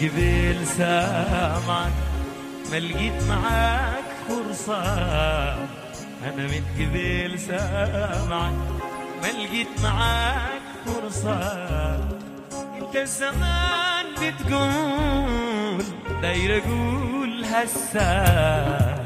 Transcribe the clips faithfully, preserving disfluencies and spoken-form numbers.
قبل سامعك ما لقيت معاك فرصة. أنا من قبل سامعك ما لقيت معاك فرصة. انت الزمان بتقول داير اقول هسا.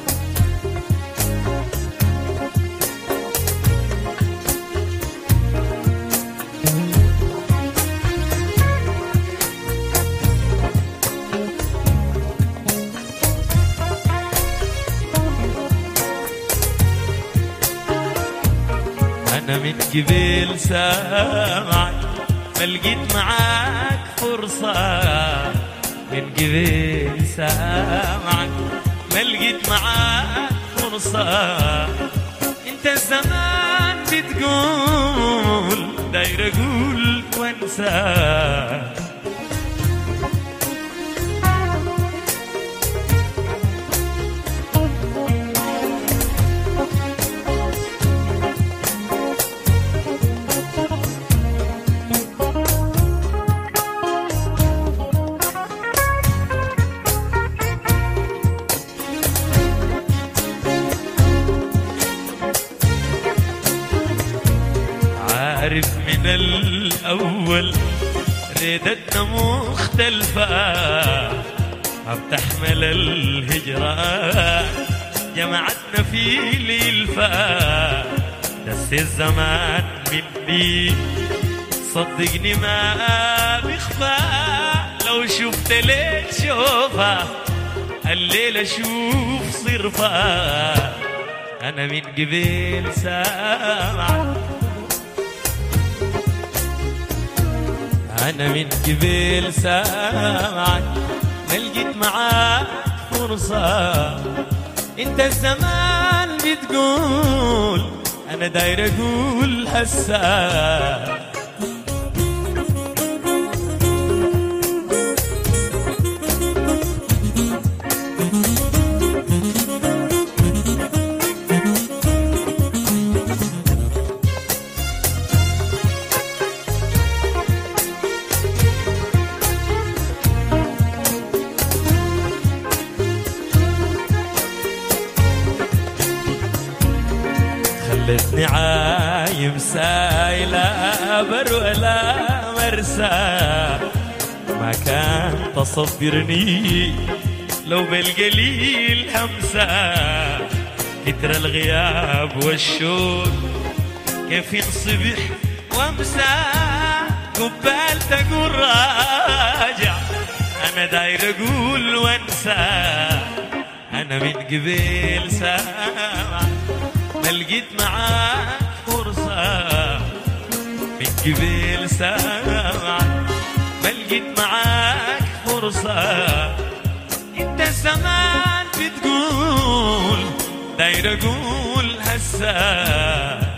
أنا من قبل سامعك ما لقيت معاك فرصة. من قبل سامعك ما لقيت معاك فرصة. انت الزمان بتقول داير اقول وانسى. عارف من الأول ريدتنا مختلفة. بتحمل الهجرة جمعتنا في الإلفة. دس الزمان مني صدقني ما بيخفى. لو شفت ليل شوفها الليلة شوف صرفة. أنا من قبل سامعك أنا من قبل سامعك ما لقيت معاك فرصة. انت الزمان بتقول أنا داير أقول هسا. خلتني عايم سايلة بر ولا مرسى. ما كان تصبرني لو بالقليل همسة. كتر الغياب والشوق كيف ينصبح وامسى. قبال تقول راجع أنا داير أقول وانسى. أنا من قبل سامع ما لقيت معاك فرصة. من قبل سامع ما لقيت معاك فرصة. انت الزمان بتقول داير اقول هسا.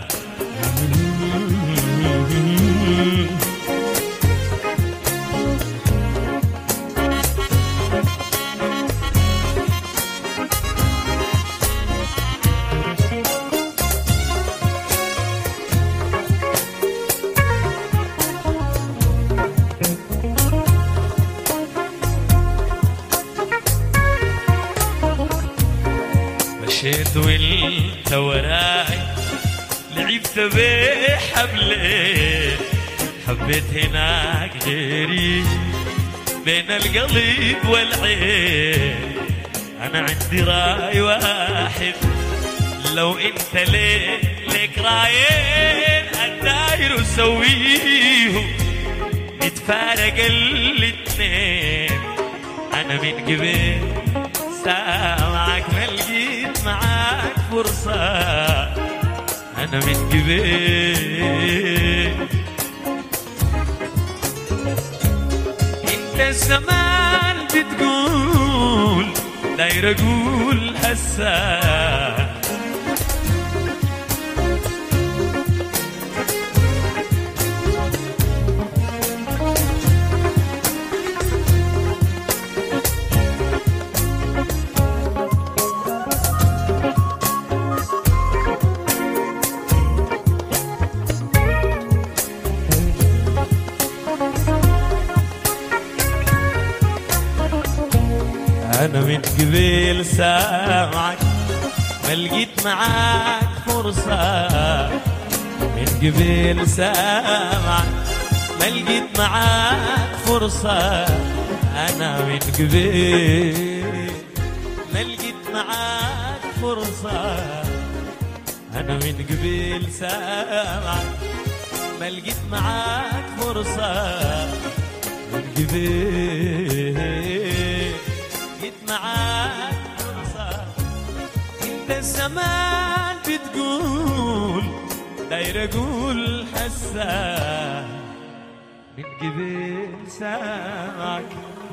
مشيت وانت وراي لعبت بحبلي. حبيت هناك غيري بين القلب والعين. انا عندي راي واحد لو انت ليه لك رايين الداير وسويه نتفارق الاتنين. انا من قبل سامعك ما لقيت معاك فرصة. أنا من قبل انت الزمان بتقول داير اقول هسا. قبل سامعك ما لقيت معاك فرصة، من قبل سامعك ما لقيت معاك فرصة، أنا من قبل ما لقيت معاك فرصة، أنا من قبل سامعك ما لقيت معاك فرصة، من قبل لقيت معاك فرصة. انت الزمان بتقول داير اقول حسا، من قبل سامعك